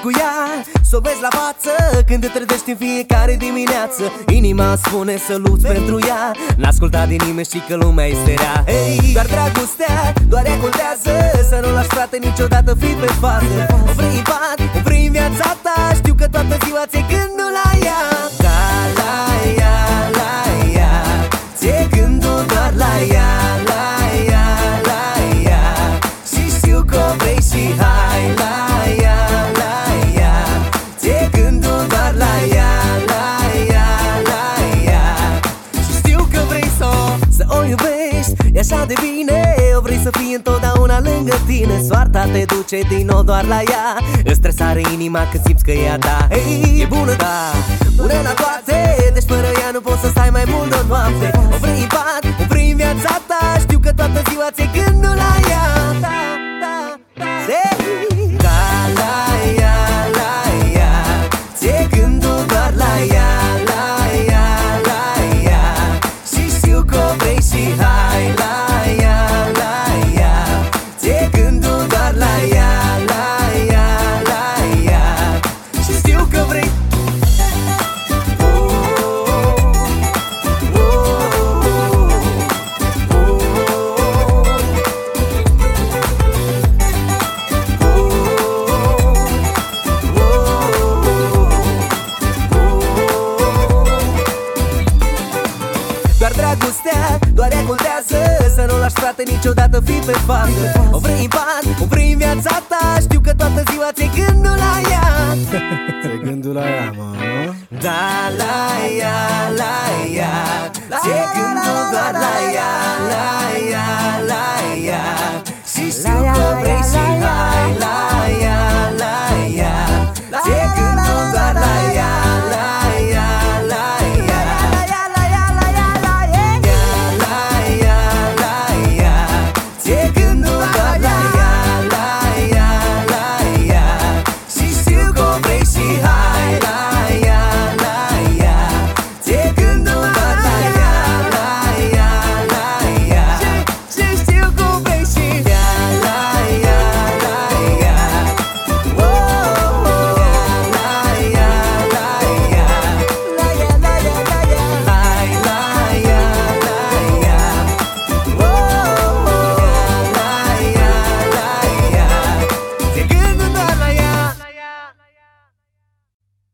cu ea, s-o vezi la față când te trezești în fiecare dimineață. Inima spune să lupți pentru ea, n-asculta din nimeni, știi că lumea este rea. Hey, doar dragostea, doar ea contează, să nu lași frate niciodată fi pe față. O vrei în pat, o vrei în viața ta, știu că toată ziua ți-e gândul la ea. Da, la ea, la ea, ți-e gândul doar la ea, la ea, la ea. Și știu că o vrei și hai la ea, la ea, ți-e gândul doar la ea, la ea, la ea. Și știu că vrei să o iubești, e așa de bine, o vrei să fii întotdeauna lângă tine. Soarta te duce din nou doar la ea, îți tresare inima când simți că e a ta. Hey, e bună, da, bună la toate, deci fără ea nu poți să stai mai mult de o noapte. O vrei în pat, o vrei în viața ta, știu că toată ziua ți-e gândul la ea. Da, da, da, da, la ea, la ea, ți-e gândul doar la ea, la ea, la ea. Și știu că o vrei și hai la ea, la ea, ți-e gândul doar la ea, la ea, la ea. Și știu că vrei. Doar dragostea, doar ea contează, să nu lași frate niciodată fi pe față. O vrei în pat, o vrei în viața ta, știu că toată ziua ți-e gândul la ea. Ți-e gândul la ea, mă? Da, la ea, la ea.